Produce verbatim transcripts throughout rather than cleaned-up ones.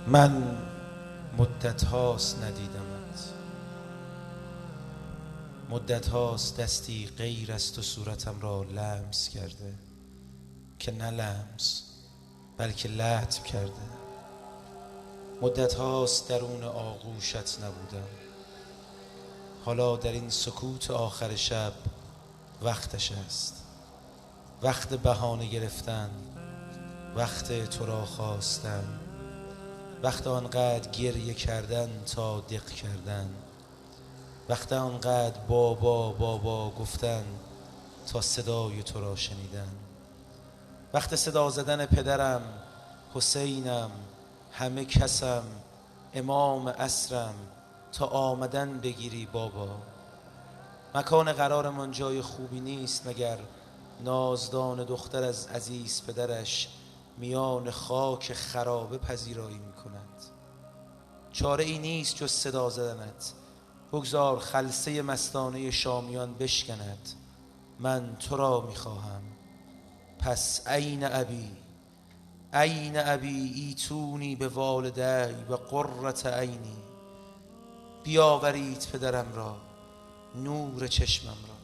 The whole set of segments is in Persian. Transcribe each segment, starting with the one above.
من مدت هاست ندیدمت، مدت هاست دستی غیر از تو صورتم را لمس کرده، که نه لمس بلکه لطف کرده. مدت هاست درون آغوشت نبودم، حالا در این سکوت آخر شب وقتش است، وقت بهانه گرفتن، وقت تو را خواستن، وقت آنقدر گریه کردن تا دق کردن، وقت آنقدر بابا بابا گفتن تا صدای تو را شنیدن، وقت صدا زدن پدرم، حسینم، همه کسم، امام عصرم، تا آمدن بگیری بابا. مکان قرارمان جای خوبی نیست مگر نازدان دختر از عزیز پدرش میان خاک خرابه پذیرایی می کند. چاره ای نیست جز صدا زدنت، بگذار خلسه مستانه شامیان بشکند. من تو را می خواهم، پس این ابی، این ابی ایتونی به والدی و قرة عینی. بیاورید پدرم را، نور چشمم را.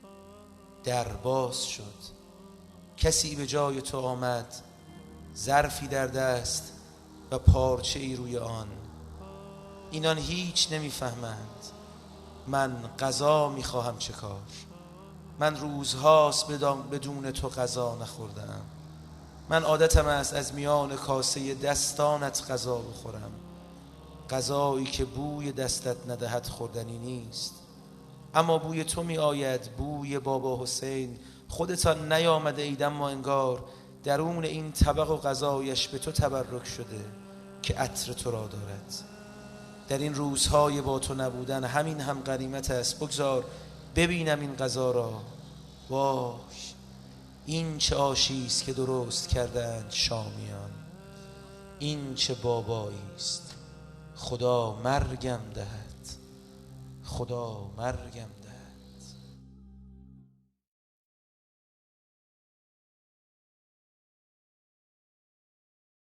در باز شد، کسی به جای تو آمد، ظرفی در دست و پارچه ای روی آن. اینان هیچ نمیفهمند. من غذا میخواهم چه کار؟ من روزهاست بدون تو غذا نخوردم. من عادتم است از میان کاسه دستانت غذا بخورم، غذایی که بوی دستت ندهد خوردنی نیست. اما بوی تو می آید، بوی بابا حسین. خودتان نیامده اید اما انگار درون این طبق و غذایش به تو تبرک شده که عطر تو را دارد. در این روزهای با تو نبودن همین هم غنیمت است. بگذار ببینم این غذا را. واش، این چه آشی است که درست کردند شامیان. این چه بابایی است، خدا مرگم دهد، خدا مرگم دهد.